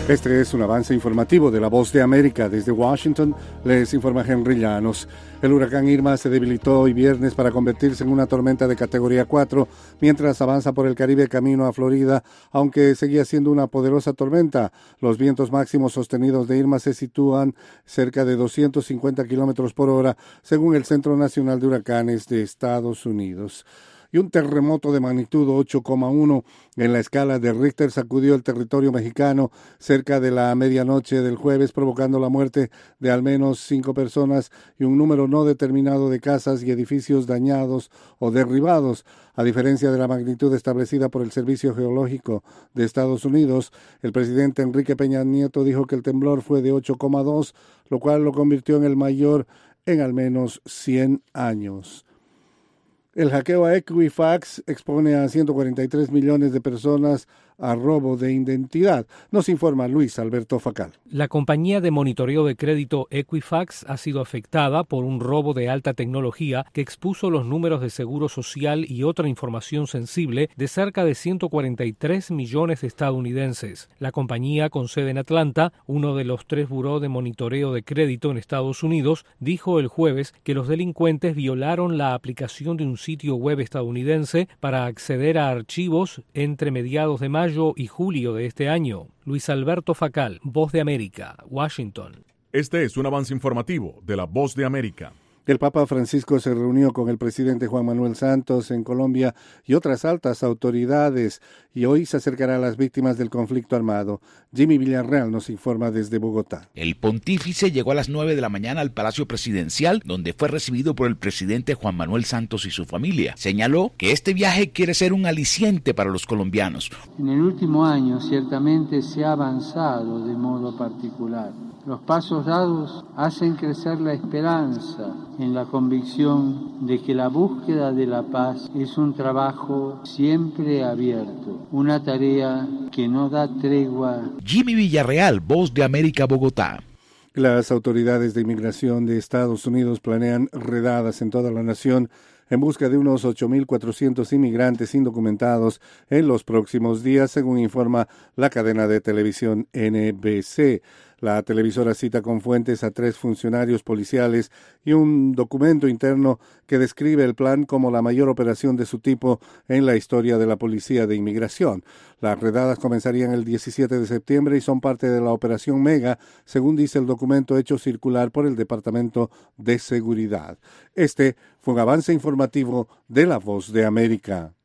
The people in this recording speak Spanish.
Este es un avance informativo de La Voz de América. Desde Washington les informa Henry Llanos. El huracán Irma se debilitó hoy viernes para convertirse en una tormenta de categoría 4 mientras avanza por el Caribe camino a Florida, aunque seguía siendo una poderosa tormenta. Los vientos máximos sostenidos de Irma se sitúan cerca de 250 kilómetros por hora, según el Centro Nacional de Huracanes de Estados Unidos. Y un terremoto de magnitud 8,1 en la escala de Richter sacudió el territorio mexicano cerca de la medianoche del jueves, provocando la muerte de al menos 5 personas y un número no determinado de casas y edificios dañados o derribados. A diferencia de la magnitud establecida por el Servicio Geológico de Estados Unidos, el presidente Enrique Peña Nieto dijo que el temblor fue de 8,2, lo cual lo convirtió en el mayor en al menos 100 años. El hackeo a Equifax expone a 143 millones de personas a robo de identidad, nos informa Luis Alberto Facal. La compañía de monitoreo de crédito Equifax ha sido afectada por un robo de alta tecnología que expuso los números de seguro social y otra información sensible de cerca de 143 millones de estadounidenses. La compañía, con sede en Atlanta, uno de los 3 buró de monitoreo de crédito en Estados Unidos, dijo el jueves que los delincuentes violaron la aplicación de un sitio web estadounidense para acceder a archivos entre mediados de mayo y julio de este año. Luis Alberto Facal, Voz de América, Washington. Este es un avance informativo de La Voz de América. El Papa Francisco se reunió con el presidente Juan Manuel Santos en Colombia y otras altas autoridades y hoy se acercará a las víctimas del conflicto armado. Jimmy Villarreal nos informa desde Bogotá. El pontífice llegó a las 9 de la mañana al Palacio Presidencial, donde fue recibido por el presidente Juan Manuel Santos y su familia. Señaló que este viaje quiere ser un aliciente para los colombianos. En el último año ciertamente se ha avanzado de modo particular. Los pasos dados hacen crecer la esperanza en la convicción de que la búsqueda de la paz es un trabajo siempre abierto, una tarea que no da tregua. Jimmy Villarreal, Voz de América, Bogotá. Las autoridades de inmigración de Estados Unidos planean redadas en toda la nación en busca de unos 8.400 inmigrantes indocumentados en los próximos días, según informa la cadena de televisión NBC. La televisora cita con fuentes a 3 funcionarios policiales y un documento interno que describe el plan como la mayor operación de su tipo en la historia de la Policía de Inmigración. Las redadas comenzarían el 17 de septiembre y son parte de la Operación Mega, según dice el documento hecho circular por el Departamento de Seguridad. Este fue un avance informativo de La Voz de América.